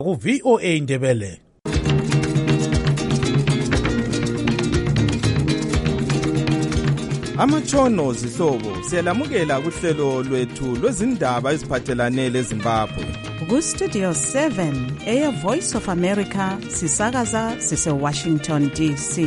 ku VOA Ndebele. Amatshono zihlobo siyalamukela kuhlelo lwethu lwezindaba eziphathelane leZimbabwe. Ku Studio 7 Air Voice of America sisakaza sise Washington DC.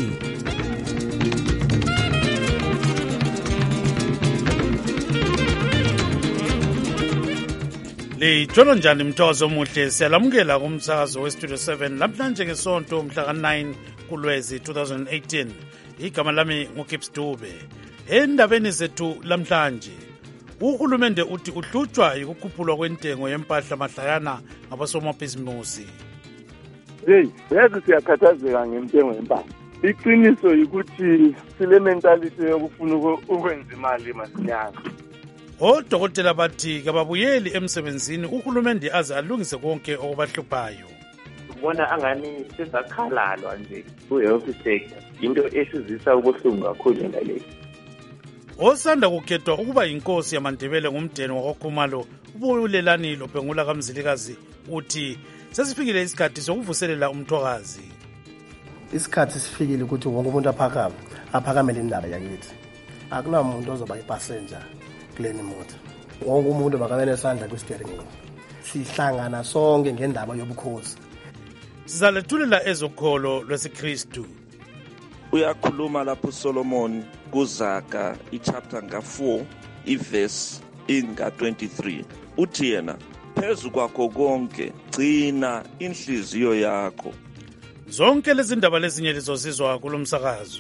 Lijolo njani mthozo omuhle, siyalamukela kumsakazo we Studio 7 namhlanje ngesonto mhla ka9 kuLwezi 2018. Igama lami nguKips Dube. Endabeni zethu lamhlanje, uhulumende uthi uhlutshwa yikukhuphulwa kwentengo yempahla mahlayana ngabasomabhizimusi. Yazi siyakhathazeka ngentengo yempahla. Iqiniso ukuthi sile mentality yokufuna ukwenza imali masinyana. Odokotela bathi kababuyeli emsebenzini uhulumende aze alungise konke okubahluphayo. Ubona angani sizakhalalwa nje ku-health sector, into esizisa ubuhlungu kakhulu ngaleyo. Osanda kukhethwa ukuba inkosi yamaNdebele ngumdeni wakwaKhumalo ubulelani loBhengula kaMzilikazi uthi sesifikile isikhathi sokuvuselela umthokazi. Isikhathi sifikile ukuthi wonke umuntu aphakamele indaba yakithi. Akunamuntu ozoba ipassenger kuleni moto. Wonke umuntu makabe nesandla ku-steering wheel. Sihlangana sonke ngendaba yobukhosi. Sizalethulela ezokholo lwesiKristu. Uyakhuluma lapho Solomon kuZaga ichapter nga4 iverse inga23. Uthi yena, phezu kwakho konke gcina inhliziyo yakho. Zonke lezi ndaba lezinye lizozizwa kulomsakazo.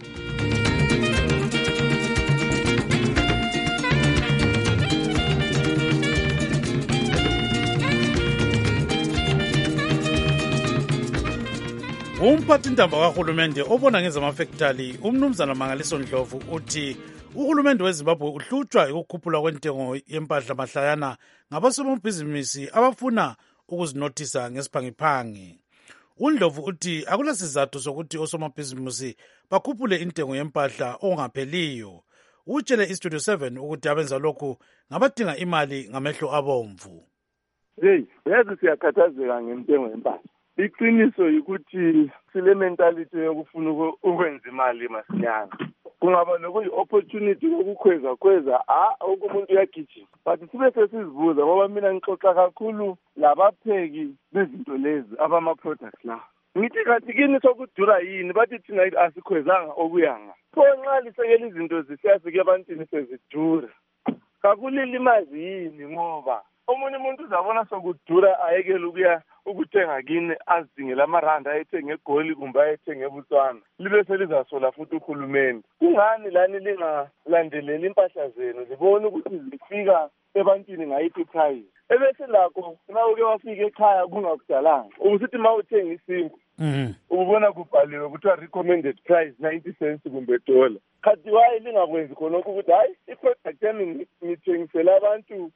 Umphathintamba kahulumende obona ngezamafektali umnumzana Mangaliso Ndlovu uthi uhulumende weZimbabwe uhlutshwa ukukhuphula kwentengo yempahla mahlayana ngabasomabhizinisi abafuna ukuzinothisa ngesiphangiphangi. uNdlovu uthi akulasizathu sokuthi osomabhizinisi bakhuphule intengo yempahla ongapheliyo. Utshele iStudio 7 ukuthi abenza lokhu ngabadinga imali ngamehlo abomvu. Yazi siyakhathazeka ngentengo yempahla. Iqiniso ukuthi sile mentality yokufuna ukwenza imali masinyana. Kungaba nokuyi-opportunity yokukhweza umuntu uyagijima. But sibe sesizibuza ngoba mina ngixoxa kakhulu labapheki bezinto lezi abama-products la. Ngithi kathi kini sokudura yini bathi thina asikhwezanga okuyanga. Pho nxa lisekela izinto zisiyafika ebantwini sezidura. Kakulilimazi yini ngoba omunye umuntu uzabona sokudura ayekela ukuthenga kini azidingela amaranda ayethenge eGoli kumbe ayethenge eBotswana libe selizasola futhi uhulumeni. Kungani lani lingalandeleli impahla zenu libone ukuthi zifika ebantwini ngayiphi price ebese lakho na uke wafika ekhaya kungakudalanga ubusithi mawuthenga isimbi ubona kubhaliwe kuthiwa recommended price 90 cents kumbe $1. Khathi wayi lingakwenzi khona ukuthi hayi iproduct yami ngithengisela abantu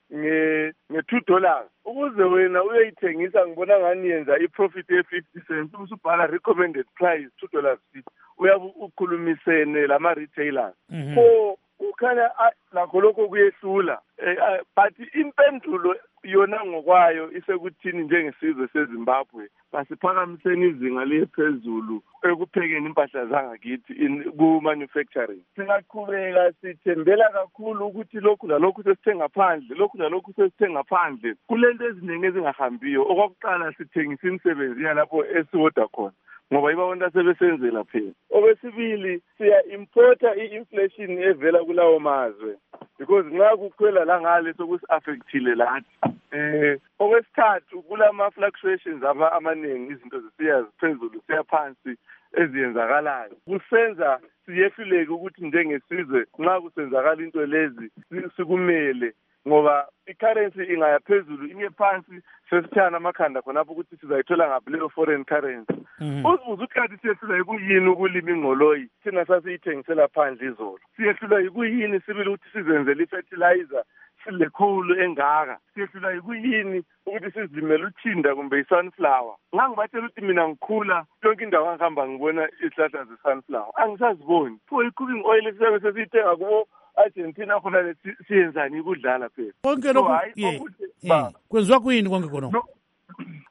nge$2 ukuze wena uyayithengisa ngibona ngani yenza iprofit ye50 cents usubhala recommended price $2 uyabe ukhulumisene lama retailers. So ukhanya lakho lokho kuyehlula but impendulo yona ngokwayo isekuthini njengesizwe seZimbabwe basiphakamiseni izinga liphezulu ekuphekeni impahla zangakithi ku manufacturing. Singaqhubeka sithembela kakhulu ukuthi lokhu lalokhu sesithenga ngaphandle kulento eziningi ezingahambiyo. Okwakuqala sithengisa imisebenzi yalapho esiwoda khona ngoba ibawonta sebesenzela phela. Okwesibili siya-importa i-inflation evela kulawo mazwe because nxa kukhwela la ngale sokusi-affectile lathi. Okwesithathu kulama-fluctuations amaningi izinto zisiya ziphezulu siya phansi eziyenzakalayo. Kusenza siyehluleke ukuthi njengesizwe nxa kusenzakala into lezi sikumele ngoba i-currency ingaya phezulu inye phansi sesithana amakhanda khonapho ukuthi sizayithola ngaphi leyo foreign currency. Uzibuza ukuthi kanti siyehlulwa yikuyini ukulima ingqoloyi thina sasiyithengisela phandle izolo. Siyehlulwa yikuyini sibili ukuthi sizenzele i-fertilizer silekhulu engaka. Siyehlulwa yikuyini ukuthi sizilimele uthinda kumbe i-sunflower. Ngangibatshela ukuthi mina ngikhula yonke indawo angihamba ngibona izihlahla ze-sunflower. Angisaziboni. Pho i-cooking oil siyabe sesiyithenga kubo Argentina khona siyenzani ukudlala phela. Konke lokhu kwenziwa kuyini konke khona?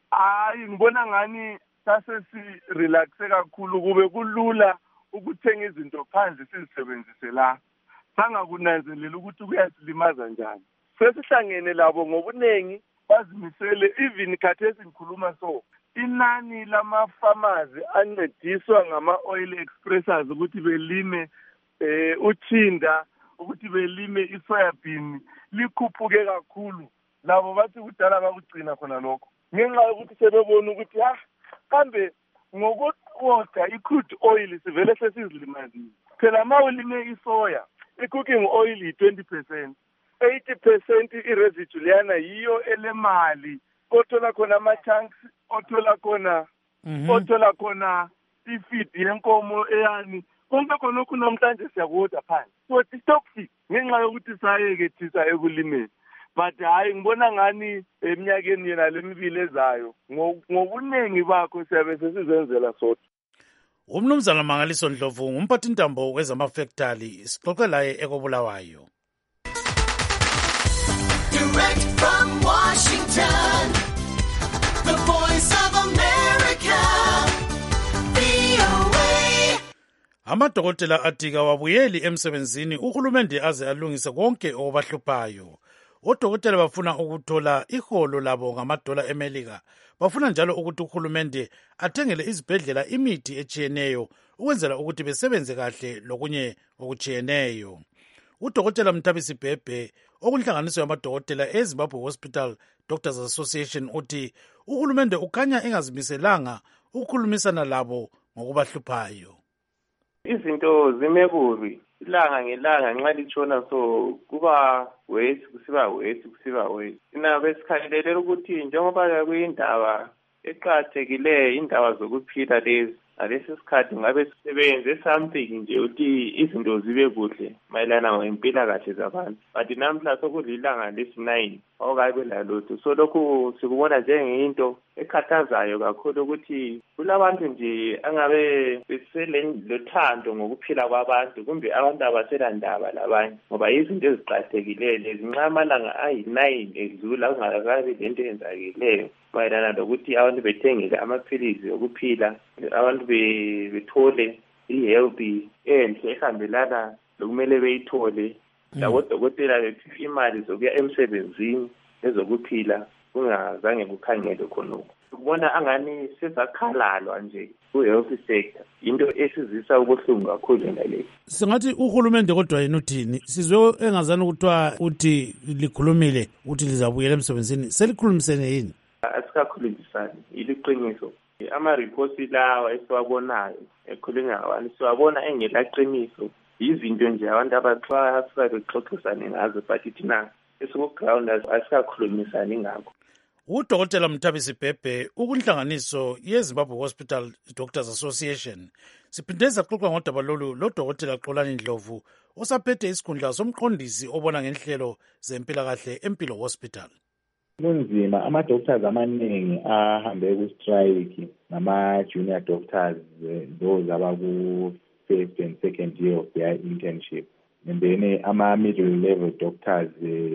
Hayi ngibona ngani sasesirelaxe kakhulu kube kulula ukuthenga izinto phandle sizisebenzise la. Sangakunanzelela ukuthi kuyasilimaza njani. Sesihlangene labo ngobuningi bazimisele even khathesi ngikhuluma so. Inani lama-farmers ancediswa ngama-oil expressors ukuthi belime uthinda, ukuthi belime isoyabhini likhuphuke kakhulu. Labo bathi kudala bakugcina khona lokho. Ngenxa yokuthi sebebona ukuthi kambe ngokuqoqa i-crude oil sivele sesizilimazile. Phela ma ulime isoya, i-cooking oil yi-20%. 80% i-residue liyana yiyo elemali. Othola khona ama-chunks, othola khona i-feed yenkomo eyani. Konke khonokho namhlanje siyakuwoda phansi. So it's-toxic ngenxa yokuthi sayeke thisa ekulimeni. But hayi ngibona ngani eminyakeni yena lemibili ezayo ngobuningi bakho siyabe sesizenzela sodwa. Umnumzana Mangaliso Ndlovu umphathintambo wezamafektali sixoxe laye ekobulawayo. Direct from Washington, the voice of America, VOA. Amadokotela atika wabuyeli emsebenzini uhulumende aze alungise konke obahluphayo. Odokotela bafuna ukuthola iholo labo ngamadola eMelika. Bafuna njalo ukuthi uhulumende athengele izibhedlela imithi echiyeneyo ukwenzela ukuthi besebenze kahle lokunye okuchiyeneyo. Udokotela Mthabisi Bhebhe okunhlanganiso yamadokotela eZimbabwe Hospital Doctors Association uthi uhulumende ukhanya engazimiselanga ukukhulumisana labo ngokubahluphayo. Izinto zimekubi ilanga ngelanga nxa litshona so kuba wesi kusiba wesi. Sina besikhangelela ukuthi njengoba kuyindaba eqakathekileyo indaba zokuphila lezi ngalesi sikhathi ngabe sisebenze something nje ukuthi izinto zibe kuhle mayelana ngempilakahle zabantu. But namhla sokulilanga lesi-9 awukabe lalutho. So lokhu sikubona njengento ekhathazayo kakhulu ukuthi kulabantu nje angabe beselothando ngokuphila kwabantu kumbe abantu abaselandaba labanye ngoba izinto eziqakathekileyo lezi nxa amalanga ayi-9 edlula kungakabi lento eyenzakileyo mayelana lokuthi abantu bethengele amaphilizi okuphila, abantu bethole i-healthy enhle ehambelana lokumele beyithole. Labodokotela bethu imali zokuya emsebenzini ezokuphila kungazange kukhangelwe khonokho. Ukubona angani sezakhalalwa nje ku-health sector, into esizisa ubuhlungu kakhulu ngaleyo. Singathi uhulumende kodwa yena uthini? Sizwe engazani ukuthiwa uthi likhulumile ukuthi lizabuyela emsebenzini. Selikhulumisene yini? Asikakhulumisani, iliqiniso. Ama-reports lawa esiwabonayo ekhulunywa siwabona engelaqiniso. Izinto nje abantu abasuka bexoxisane ngazo but thina esikuground asikakhulumisani ngakho. Udokotela Mthabisi Bhebhe ukunhlanganiso yeZimbabwe Hospital Doctors Association siphinde saxoxa ngodaba lolu lodokotela Xolani Ndlovu osaphethe isikhundla somqondisi obona ngenhlelo zempilakahle eMpilo Hospital. Kunzima, ama-doctors amaningi ahambe ku-strike nama-junior doctors those abaku-first and second year of their internship. And then ama-middle level doctors,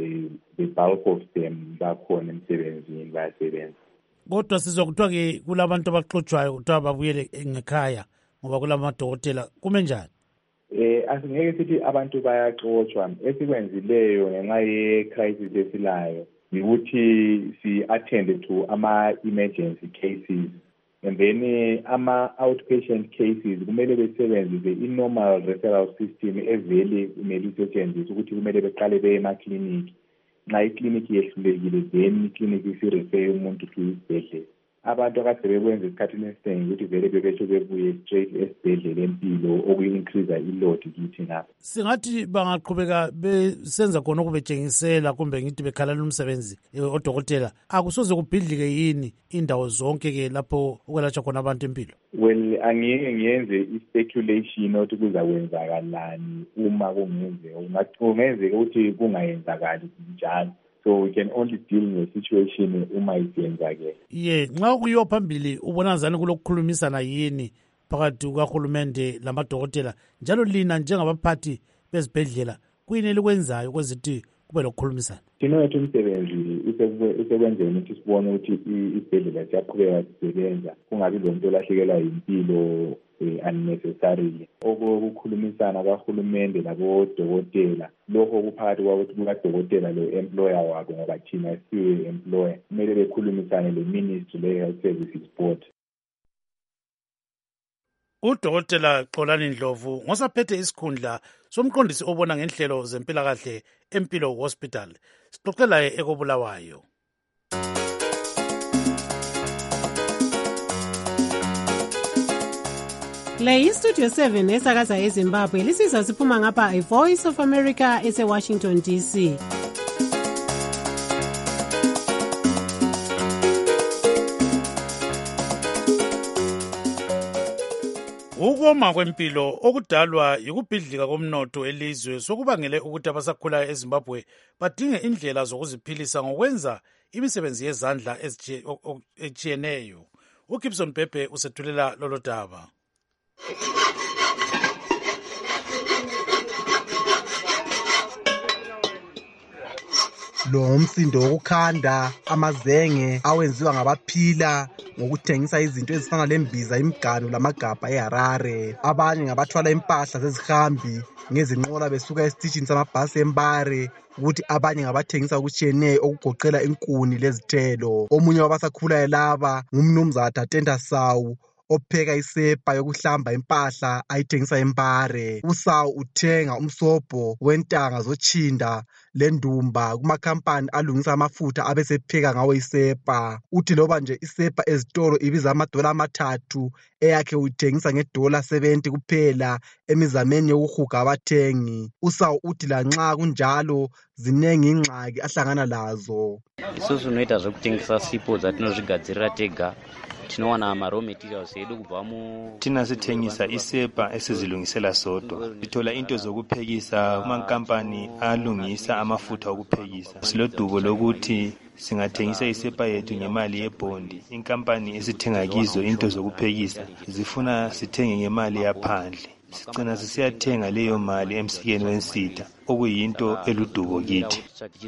the bulk of them bakhona emsebenzini bayasebenza. Kodwa sizwa kuthiwa-ke kulabantu abaxotshwayo kuthiwa babuyele ngekhaya ngoba kulamadokotela kume njani? Asingeke sithi abantu bayaxotshwa. Esikwenzileyo ngenxa ye-crisis esilayo ukuthi si-attend to ama-emergency cases. And then ama-outpatient cases kumele besebenzise i-normal referral system evele kumele isetshenziswe ukuthi kumele beqale beye emakliniki. Nxa ikliniki yehlulekile then ikliniki isirefer umuntu kwisibhedlela. Abantu akade bekwenza esikhathini esiningi ukuthi vele bebesho bebuye straight esibhedlela empilo okuyi-increase i-load kithi ngapha. Singathi bangaqhubeka besenza khona okubetshengisela kumbe ngithi bekhalala umsebenzi odokotela akusoze kubhidlike yini indawo zonke-ke lapho ukwelatshwa khona abantu empilo? Well, angeke ngiyenze i-speculation ukuthi kuzakwenzakalani uma kungenzeka. Kungenzeka ukuthi kungayenzakali njalo. So we can only deal with the situation uma isiyenzakele. Nxa kuyiwa phambili ubona zani kulokukhulumisana yini phakathi kukahulumende lamadokotela njalo lina njengabaphathi bezibhedlela kuyini elikwenzayo kwezithi kube lokukhulumisana? Thina wethu umsebenzi esekwenzeni ukuthi sibone ukuthi isibhedlela siyaqhubeka sisebenza, kungabi lo muntu olahlekelwa yimpilo unnecessarily. Okukhulumisana kahulumende labodokotela, lokho kuphakathi kukadokotela lo-employer wabo, ngoba thina siwe-employer kumele bekhulumisane le-Ministry le-Health Services Board. Udokotela Xolani Ndlovu ngosaphethe isikhundla somqondisi obona ngenhlelo zempilakahle Empilo Hospital. Sixoxela ekobulawayo. Le iStudio 7 esakaza eZimbabwe lisizwa siphuma ngapha iVoice of America ese-Washington DC. Ukoma kwempilo okudalwa yikubhidlika komnotho elizwe sokubangele ukuthi abasakhulayo eZimbabwe badinge indlela zokuziphilisa ngokwenza imisebenzi yezandla etshiyeneyo. uGibson Bhebhe usethulela lolo daba. Lo umsindo wokukhanda amazenge awenziwa ngabaphila ngokuthengisa izinto ezifana lembiza, imiganu lamagabha eHarare. Abanye ngabathwala impahla zezihambi ngezinqola besuka esitishini samabhasi eMbare, ukuthi abanye ngabathengisa okutshiyeneyo okugoqela inkuni lezithelo. Omunye wabasakhulayo laba ngumnumzana Tatenda Sawu opheka isepa yokuhlamba impahla ayithengisa eMbare. uSawu uthenga umsobho wentanga zotshinda lendumba kumakhampani alungisa amafutha abesepheka ngawo isepa. Uthi loba nje isepa ezitolo ibiza $3, eyakhe uyithengisa $70 kuphela emizameni yokuhuga abathengi. uSawu uthi lanxa kunjalo zinengi ingxaki ahlangana lazo. Isusu noita zvokutengesa sipo dzatinozvigadzirira tega, tinowana ma raw materials edu kubva thina sithengisa isepa esizilungisela sodwa. Sithola into zokuphekisa kumankampani alungisa amafutha okuphekisa. Silodubo lokuthi singathengisa isepa yethu ngemali yebhondi. Inkampani esithenga kizo into zokuphekisa zifuna sithenge ngemali yaphandle. Sigcina sisiyathenga leyo mali emsikeni wensitha, okuyinto eludubo kithi.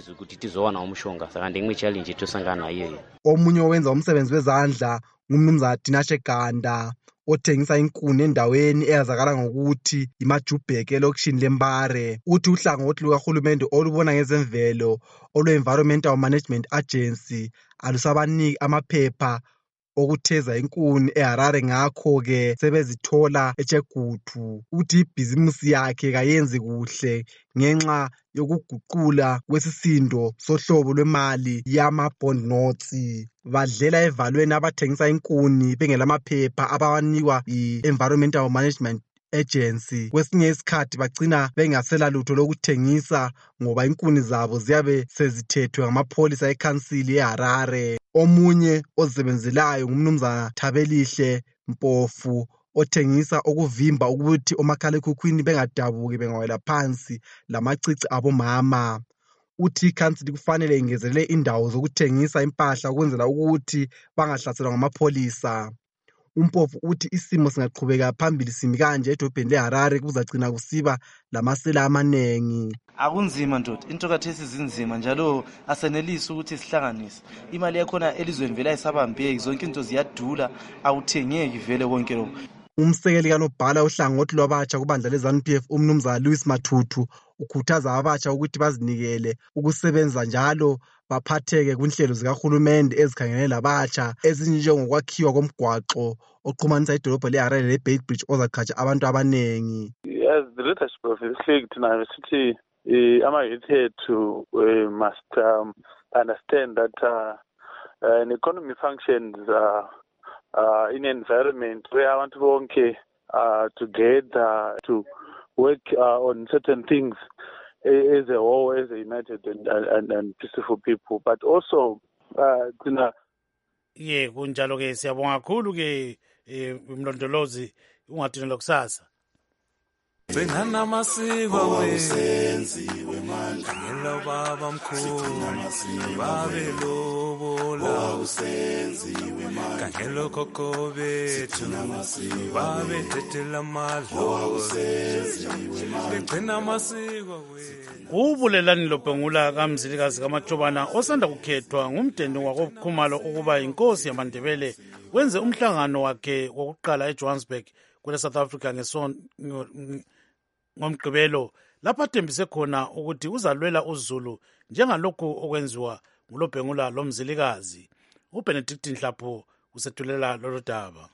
Omunye owenza umsebenzi wezandla ngumnumzana Tinashe Ganda othengisa inkuni endaweni eyazakala ngokuthi iMajubhek elokishini leMbare. Uthi uhlangothi lukahulumende olubona ngezemvelo olwe-Environmental Management Agency alusabaniki amaphepha okutheza inkuni eHarare, ngakho-ke sebezithola eChegutu. Uthi ibhizimusi yakhe kayenzi kuhle ngenxa yokuguqula kwesisindo sohlobo lwemali yama-bond notes. Badlela evalweni abathengisa inkuni bengelamaphepha abawanikwa yi-Environmental Management Agency. Kwesinye isikhathi bagcina bengasela lutho lokuthengisa ngoba inkuni zabo ziyabe sezithethwe ngamapholisa ekhansili eHarare. Omunye ozisebenzelayo ngumnumzana Thabelihle Mpofu othengisa okuvimba ukuthi omakhalekhukhwini bengadabuki bengawela phansi lamacici abomama. Uthi ikhansili kufanele ingezelele indawo zokuthengisa impahla ukwenzela ukuthi bangahlaselwa ngamapholisa. Umpofu uthi isimo singaqhubeka phambili simi kanje edolobheni leHarare kuzagcina kusiba lamasela amanengi. Akunzima ndoda, into kathesi zinzima njalo asenelisi ukuthi sihlanganise. Imali yakhona elizweni vele ayisabambeki, zonke into ziyadula, awuthengeki vele konke lokho. Umsekeli kanobhala uhlangothi lwabatsha kubandla leZANU-PF umnumzana Louis Mathuthu ukhuthaza abatsha ukuthi bazinikele ukusebenza njalo baphatheke kunhlelo zikahulumende ezikhangelene labatsha ezinjengokwakhiwa komgwaqo oqhumanisa idolobho leHarare leBeitbridge ozaqhatsha abantu abanengi. As the leadership of the league tonight, city ama-youth ethu must understand that an economy functions in an environment where abantu bonke together to work on certain things as a whole, as a united and peaceful people, but also kunjalo ke siyabonga kakhulu ke umlondolozi ungathini lokusasa. Bengana amasiko Senziwe manje Ngelo baba mkhulu Babe lobola senziwe manje Ngelo koko bethu Babe tetela madlo senziwe manje Begcina amasiko Ubulelani loBhengula kaMzilikazi kaMachobana osanda kukhethwa ngumdeni wakoKhumalo ukuba inkosi yamaNdebele wenze umhlangano wakhe wokuqala eJohannesburg kule South Africa ngomgqibelo lapho athembise khona ukuthi uzalwela uZulu njengalokhu okwenziwa nguloBhengula loMzilikazi. uBenedict Nhlapho usethulela lolu daba.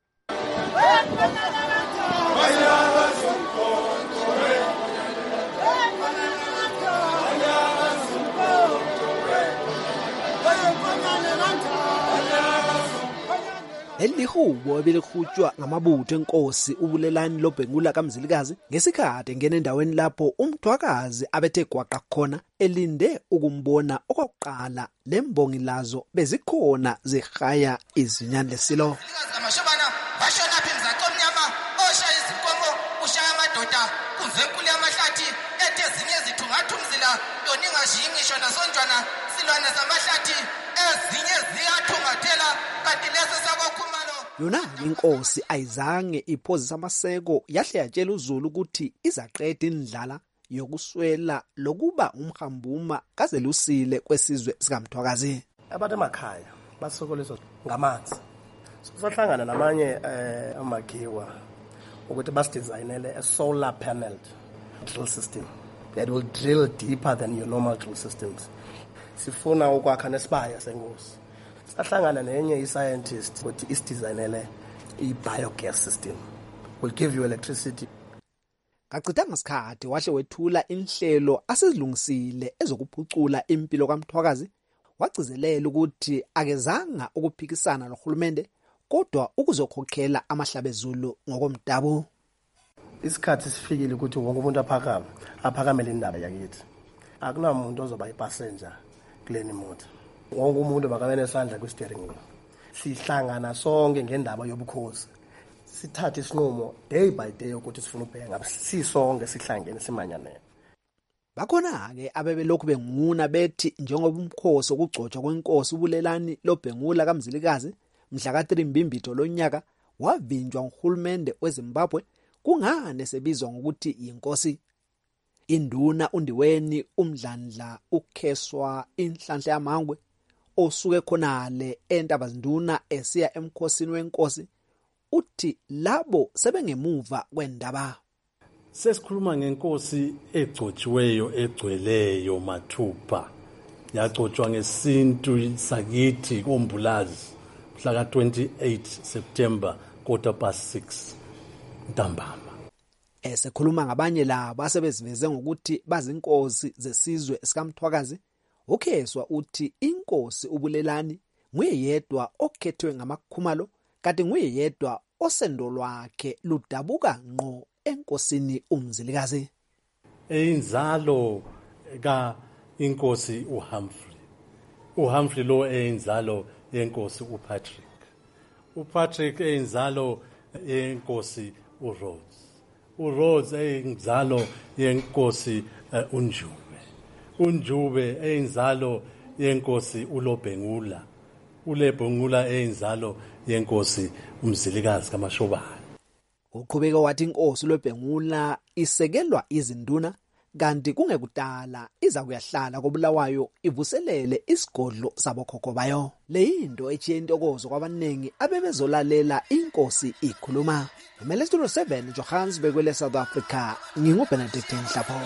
Elihubo ebelikhutshwa ngamabutho enkosi ubulelani loBhengula kaMzilikazi ngesikhathi engena endaweni lapho umthwakazi abethe gwaqa khona elinde ukumbona okokuqala lembongi lazo bezikhona zihaya izinyane lesilo. Amashobana bashona phi mzaqo omnyama oshaya izinkomo ushaya amadoda kunzenkulu yamahlathi ethe ezinye zithungathumzila yona ingashiyi ngisho nasontwana silwane zamahlathi ezinye ziyathungathela kanti leso sakoKhumalo. Yona inkosi ayizange iphozisa amaseko yahle yatshela uZulu ukuthi izaqeda indlala yokuswela lokuba umhambuma kazelusile kwesizwe sikaMthwakazi. Abantu emakhaya basokoliswa ngamanzi. Sohlangana namanye amagiwa ukuthi basidesignele a solar paneled drill system that will drill deeper than your normal drill systems. Sifuna ukwakha nesibaya senkosi. Sahlangana nenye iscientist ukuthi isidesignele i-biogas system will give you electricity. Kacitanga isikhathi wahle wethula inhlelo asezilungisile ezokuphucula impilo kaMthwakazi wagcizelela ukuthi akezanga ukuphikisana nohulumende kodwa ukuzokhokhela amahlabezulu ngokomdabu. Isikhathi sifikile ukuthi wonke umuntu aphakamele indaba yakithi. Akunamuntu ozoba ipassenger kuleni moto. Wonke umuntu makabe nesandla ku-steering wheel. Sihlangana sonke ngendaba yobukhosi. Sithathe isinqumo day by day ukuthi sifuna ubheka sisonke sihlangene simanyanene. Bakhona-ke abebelokhu benguna bethi njengoba umkhosi wokugcotshwa kwenkosi ubulelani loBhengula kaMzilikazi mhla ka-3 Mbimbitho lonyaka wavinjwa nguhulumende weZimbabwe kungane sebizwa ngokuthi yinkosi. Induna uNdiweni uMdlandla uKheswa inhlanhla yamangwe osuke khonale eNtabazinduna esiya emkhosini wenkosi uthi labo sebengemuva kwendaba. Sesikhuluma ngenkosi egcotshiweyo egcweleyo mathupha yagcotshwa ngesintu sakithi koMbulazi mhla ka-28 September 6:15 ntambama. Esekhuluma ngabanye labo asebeziveze ngokuthi bazinkosi zesizwe sikaMthwakazi uKheswa uthi inkosi ubulelani nguye yedwa okhethwe ngamaKhumalo kanti nguye yedwa osendo lwakhe ludabuka ngqo enkosini uMzilikazi. Einzalo ka inkosi uHumphrey lo einzalo yenkosi uPatrick. uPatrick einzalo yenkosi uRhodes einzalo yenkosi uNjube einzalo yenkosi uLobhengula. uLebhengula einzalo yenkosi uMzilikazi kaMashobana. Uqhubeka wathi inkosi loBhengula isekelwa izinduna kanti kungekudala iza kuyahlala koBulawayo ivuselele isigodlo sabokhokho bayo. Leyinto echiye intokozo kwabanengi abebezolalela inkosi ikhuluma. Imele Studio 7 Johannesburg kwele South Africa nginguBenedict Nhlapho.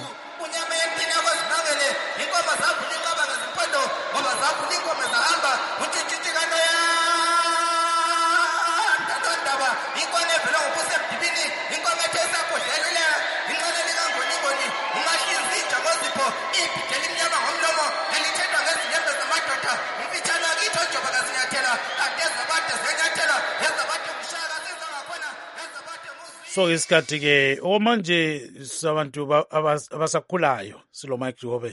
So isikhathi ke omanje sabantu abasakhulayo silo Mike Jobe.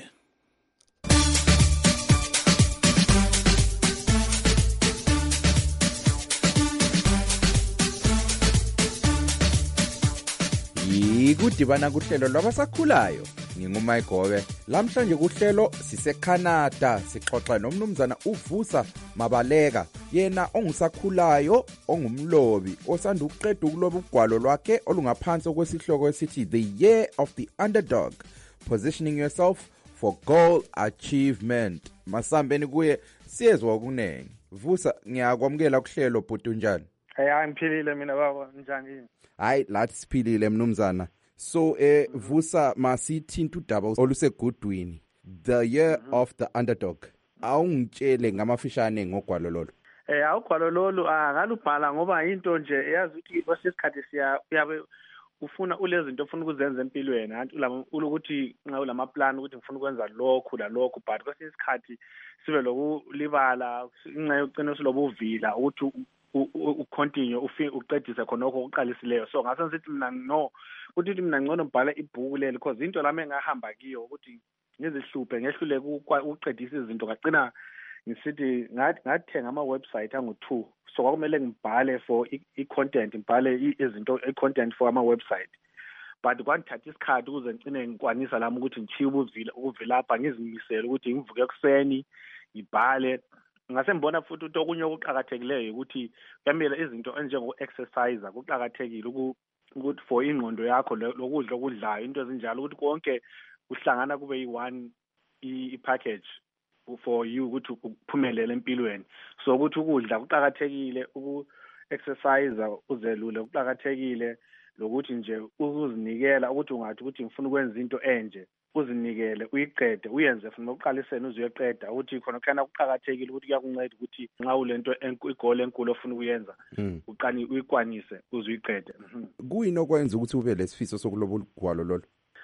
Sikudibana kuhlelo lwabasakhulayo. NginguMayigobe. Lamhlanje kuhlelo siseCanada sixoxa nomnumzana uVusa Mabaleka, yena ongusakhulayo, ongumlobi, osanda ukuqeda ukuloba ugwalo lwakhe olungaphansi kwesihloko esithi The Year of the Underdog, Positioning Yourself for Goal Achievement. Masambeni kuye siyezwa okunengi. Vusa, ngiyakwamukela kuhlelo bhuti unjani? Hayi ngiphilile mina baba, njani yini? Hayi lathi siphilile mnumzana. So Vusa, masithinta udaba olusegudwini, The Year of the Underdog. Awungitshele ngamafishane ngogwalo lolo. Awugwalo lolu ngalubhala ngoba into nje eyazi ukuthi kwesikhathi uyabe ufuna ulezi zinto ufuna ukuzenza empilweni, anti ukuthi nxa ulama plan ukuthi ngifuna ukwenza lokhu la lokhu, but kwesinye isikhathi sibe lokulibala inxa yokucina silobuvila ukuthi ucontinue uqedise khonokho uqalisileyo. So ngase ngithi mina no ukuthi mina ngcono ngibhala ibhuku leli because into lami engahamba kiyo ukuthi ngizihluphe ngehlule ukuqedisa izinto ngagcina ngisithi ngathenga ama-website angu-2, so kwakumele ngibhale for i-content, ngibhale izinto i-content for ama-website, but kwangithatha isikhathi ukuze ngicine ngikwanisa lami ukuthi ngichiye ukuvilapha, ngizimisele ukuthi ngivuke ekuseni ngibhale. Ngase ngibona futhi ukuthi okunye okuqhakathekileyo ukuthi kuyamela izinto enjengo-exercise kuqhakathekile ukuthi for ingqondo yakho lokudla okudlayo, into ezinjalo ukuthi konke kuhlangana kube yi-one i-package for you ukuthi uphumelele empilweni. So ukuthi ukudla kuqhakathekile, uku-exercise uzelule kuqhakathekile, lokuthi nje ukuzinikela ukuthi ungathi ukuthi ngifuna ukwenza into enje, uzinikele uyiqede uyenze futhi uqalisene uzuyeqeda, ukuthi khona kana kuqhakathekile ukuthi kuyakunceda ukuthi nxa ulento igole enkulu ofuna ukuyenza uqani uyikwanise uzuyiqede. Kuyini okwenza ukuthi ube lesifiso sokuloba ugwalo lolo?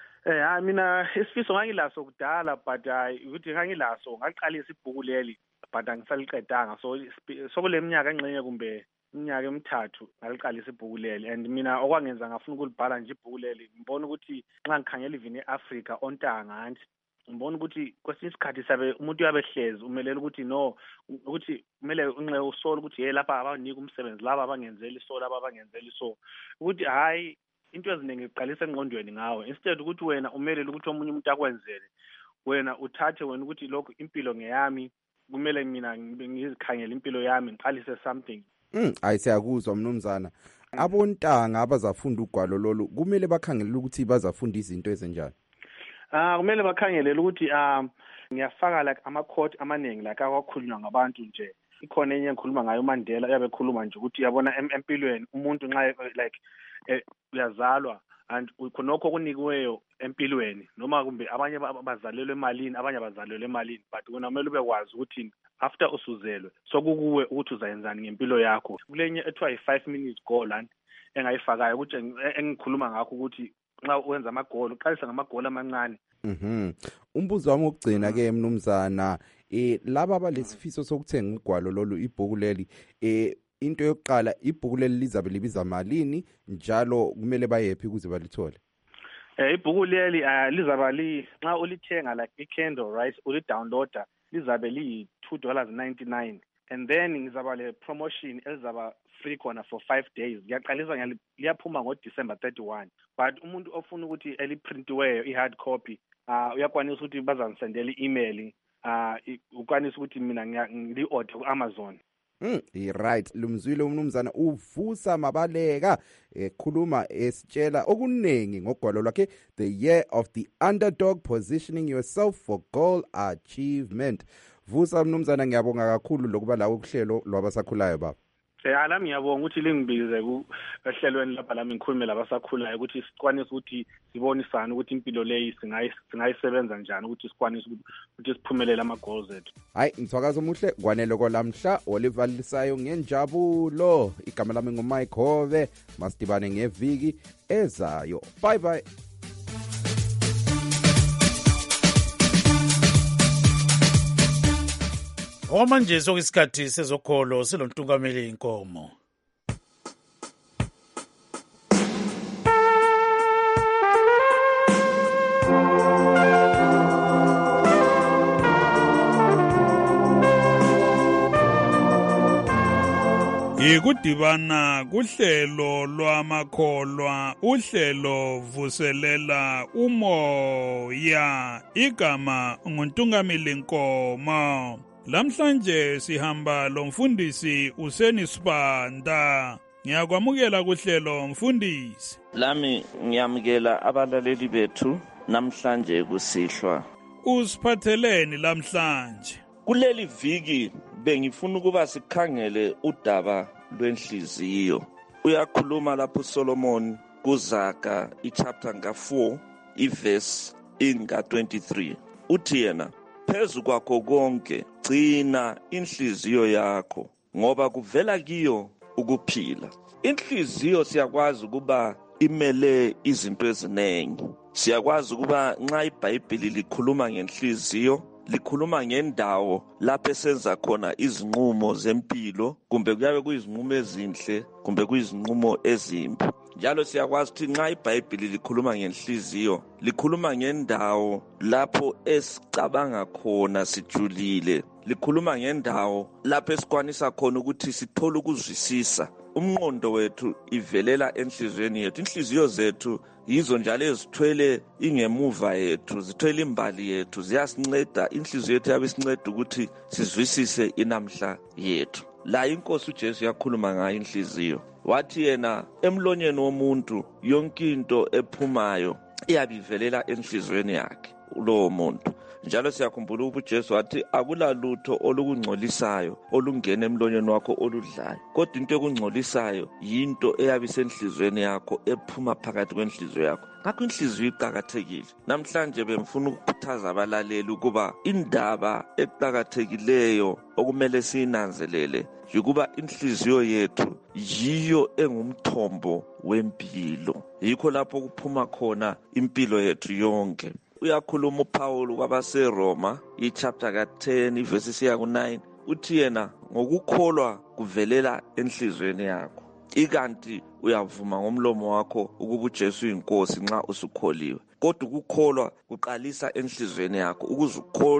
Mina isifiso ngangilaso kudala, but ukuthi ngangilaso ngaqalisa ibhuku leli but angisaliqedanga, so sokule minyaka engxenye kumbe iminyaka emithathu ngaliqalisa ibhuku leli, and mina okwangenza ngafuna ukulibhala nje ibhuku leli ngibona ukuthi nxa ngikhangela even eAfrica ontanga anti ngibona ukuthi kwesinye isikhathi sabe umuntu uyabehlezi umelela ukuthi no ukuthi kumele unxe usole ukuthi hey lapha abanika umsebenzi laba abangenzeli so laba abangenzeli so, ukuthi hayi into eziningi iqalisa engqondweni ngawe instead ukuthi wena umelele ukuthi omunye umuntu akwenzele, wena uthathe wena ukuthi lokho impilo ngeyami, kumele mina ngizikhangele impilo yami ngiqalise something. Ayisiyakuzwa mnumzana. Abontanga abazafunda ugwalo lolu kumele bakhangelele ukuthi bazafunda izinto ezenjani? Kumele bakhangelele ukuthi ngiyafaka like ama-quote amaningi like akwakhulunywa ngabantu nje. Ikhona enye engikhuluma ngayo uMandela, uyabe ekhuluma nje ukuthi yabona empilweni umuntu nxa like uyazalwa and khonokho okunikiweyo empilweni, noma kumbe abanye bazalelwe emalini abanye bazalelwe emalini, but wena kumele ube kwazi ukuthi after usuzelwe sokukuwe ukuthi uzayenzani ngempilo yakho. Kulenye ethiwa yi-5 minutes goal lana engayifakayo ukuthi engikhuluma ngakho ukuthi nxa wenza amagoli uqalisa ngamagoli amancane. Umbuzo wami wokugcina ke mnumzana, laba abalesifiso sokuthenga ugwalo lolu ibhuku leli, into yokuqala ibhuku leli lizabe libiza malini njalo kumele bayephi ukuze balithole? Ibhuku leli lizaba nxa ulithenga like i-Kindle right, ulidownloada lizabe li$2.99, and then ngizaba le promotion elizaba free khona for 5 days. Ngiyaqalisa liyaphuma ngoDecember 31, but umuntu ofuna ukuthi eliprintiweyo i-hard copy uyakwanisa ukuthi bazangisendela i-email, ukwanisa ukuthi mina ngili-order ku-Amazon. Right, lumzwile umnumzana uVusa Mabaleka ekhuluma esitshela okunengi ngogwalo lwakhe The Year of the Underdog, Positioning Yourself for Goal Achievement. Vusa mnumzana, ngiyabonga kakhulu lokuba lawo kuhlelo lwabasakhulayo baba. Alami ngiyabonga ukuthi lingibize kuhlelweni lapha lami ngikhulume labasakhulayo ukuthi sikwanise ukuthi sibonisane ukuthi impilo leyi singayisebenza njani ukuthi sikwanise ukuthi siphumelele ama-goals ethu. Hayi ngithwakaza omuhle kwanele kolamhla olivalisayo ngenjabulo. Igama lami nguMayigobe, masidibane ngeviki ezayo. Bye bye. Manje sokuyisikhathi sezokholo silontungameli inkomo. Ikudibana kuhlelo lwamakholwa, uhlelo vuselela umoya, igama nguNtungamili Nkomo. Lamhlanje sihamba lomfundisi Useni Sibanda. Ngiyakwamukela kuhlelo mfundisi. Lami ngiyamukela abalaleli bethu namhlanje kusihlwa. Usiphatheleni lamhlanje? Kuleli viki bengifuna ukuba sikhangele udaba lwenhliziyo. Uyakhuluma lapho uSolomon kuZaga ichapter nga4 iverse inga23. Uthi yena, phezu kwakho konke gcina inhliziyo yakho ngoba kuvela kiyo ukuphila. Inhliziyo siyakwazi ukuba imele izinto eziningi. Siyakwazi ukuba nxa iBhayibheli likhuluma ngenhliziyo, likhuluma ngendawo lapho esenza khona izinqumo zempilo, kumbe kuyabe kuyizinqumo ezinhle kumbe kuyizinqumo ezimbi. Njalo siyakwazi ukuthi nxa iBhayibheli likhuluma ngenhliziyo, likhuluma ngendawo lapho esicabanga khona sijulile, likhuluma ngendawo lapho esikwanisa khona ukuthi sithole ukuzwisisa. Umqondo wethu ivelela enhliziyweni yethu. Inhliziyo zethu yizo njalo ezithwele ingemuva yethu, zithwele imbali yethu, ziyasinceda. Inhliziyo yethu yabisinceda ukuthi sizwisise inamhla yethu. La inkosi uJesu yakhuluma ngayo inhliziyo. Wathi yena emlonyeni womuntu yonke into ephumayo iyabivelela enhliziyweni yakhe lowo muntu. Njalo siyakhumbula ukuthi uJesu wathi akulalutho olukungcolisayo olungena emlonyeni wakho oludlayo, kodwa into ekungcolisayo yinto eyabisenhliziyweni yakho ephuma phakathi kwenhliziyo yakho. Ngakho inhliziyo iqhakathekile. Namhlanje bengifuna ukukhuthaza abalaleli ukuba indaba eqhakathekileyo okumele siyinanzelele ukuba inhliziyo yethu yiyo engumthombo wempilo. Yikho lapho kuphuma khona impilo yethu yonke. Uyakhuluma uPaul kwabaseRoma ichapter ka10 iverse siya ku9. Uthi yena ngokukholwa kuvelela enhliziyweni yakho. Ikanti uyavuma ngomlomo wakho ukuba uJesu uyinkosi nxa usukholiwe. Kodwa ukukholwa kuqalisa enhliziyweni yakho. Ukuze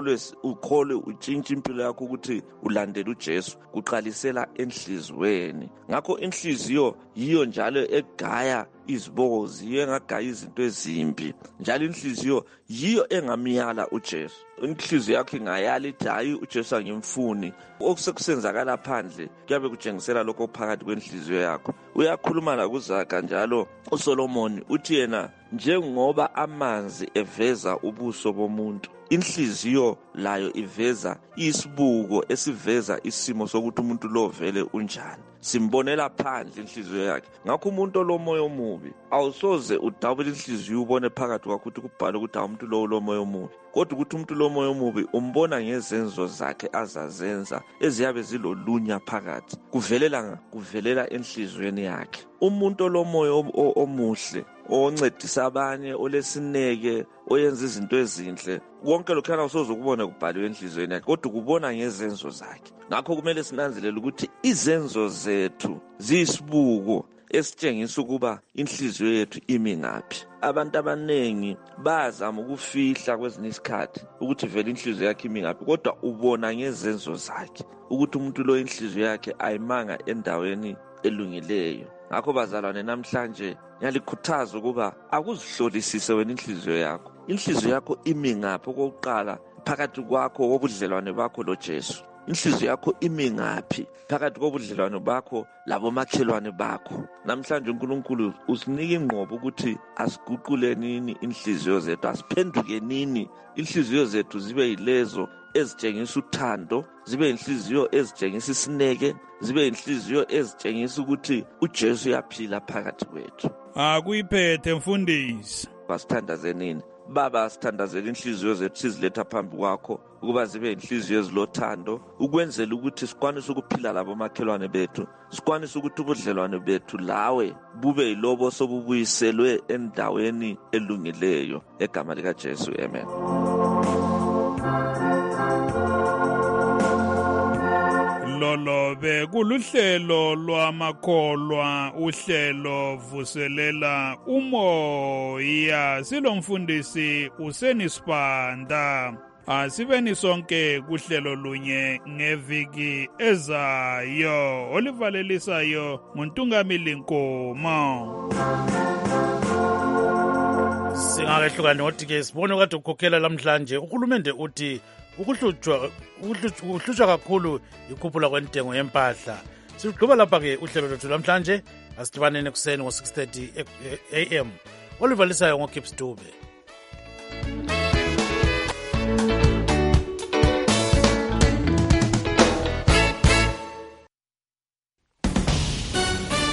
ukholwe utshintshe impilo yakho ukuthi ulandele uJesu, kuqalisela enhliziyweni. Ngakho inhliziyo yiyo njalo egaya izibozi, yiyo engagaya izinto ezimbi. Njalo inhliziyo yiyo engamiyala uJesu. Inhliziyo yakho ingayala ithi hayi uJesu angimfuni. Okusekusenzakala phandle kuyabe kutshengisela lokho phakathi kwenhliziyo yakho. Uyakhuluma la kuZaga njalo uSolomon uthi yena njengoba amanzi eveza ubuso bomuntu, inhliziyo layo iveza isibuko esiveza isimo sokuthi umuntu lo vele unjani. Simbonela phandle inhliziyo yakhe. Ngakho umuntu olomoya omubi awusoze udabule inhliziyo ubone phakathi kwakho ukuthi kubhalwe ukuthi umuntu lo ulomoya omubi. Kodwa ukuthi umuntu lomoya omubi umbona ngezenzo zakhe azazenza eziyabe zilolunya phakathi. Kuvelela enhliziyweni yakhe. Umuntu olomoya omuhle, oncedisa abanye, olesineke, oyenza izinto ezinhle, konke lokho awusoze ukubone kubhaliwe enhliziyweni yakhe, kodwa kubona ngezenzo zakhe. Ngakho kumele sinanzelele ukuthi izenzo zethu ziyisibuko esitshengisa ukuba inhliziyo yethu imi ngaphi. Abantu abanengi bazama ukufihla kwezinye isikhathi ukuthi vele inhliziyo yakhe imi ngaphi, kodwa ubona ngezenzo zakhe ukuthi umuntu lo inhliziyo yakhe ayimanga endaweni elungileyo. Ngakho bazalwane, namhlanje ngiyalikhuthaza ukuba akuzihlolisise wena inhliziyo yakho. Inhliziyo yakho imi ngaphi? Okokuqala, phakathi kwakho kobudlelwane bakho loJesu. Inhliziyo yakho imi ngaphi? Phakathi kobudlelwane bakho labomakhelwane bakho. Namhlanje uNkulunkulu usinika ingqobo ukuthi asiguqule nini inhliziyo zethu, asiphenduke nini inhliziyo zethu zibe yilezo ezitshengisa uthando, zibe inhliziyo ezitshengisa isineke, zibe inhliziyo ezitshengisa ukuthi uJesu uyaphila phakathi kwethu. Akuyiphethe mfundisi. Basithandaze nini? Baba, sithandazela inhliziyo zethu siziletha phambi kwakho ukuba zibe inhliziyo ezilothando, ukwenzela ukuthi sikwanise ukuphila labomakhelwane bethu, sikwanise ukuthi ubudlelwane bethu lawe bube yilobo sobubuyiselwe endaweni elungileyo. Egama likaJesu, amen. Lolo bekuluhlelo lwamakholwa, uhlelo vuselela umoya. Silomfundisi Useni Sibanda. Asibeni sonke kuhlelo lunye ngeviki ezayo olivalelisayo nguNtungamili Nkomo. Singakehlukani ngothi-ke sibone kade ukukhokhela lamhlanje uhulumende uthi ukuhlutshwa kakhulu ikhuphula kwentengo yempahla. Sigqiba lapha-ke uhlelo lwethu lamhlanje asidibaneni ekuseni ngo-6:30 AM olivalisayo ngoGibbs Dube.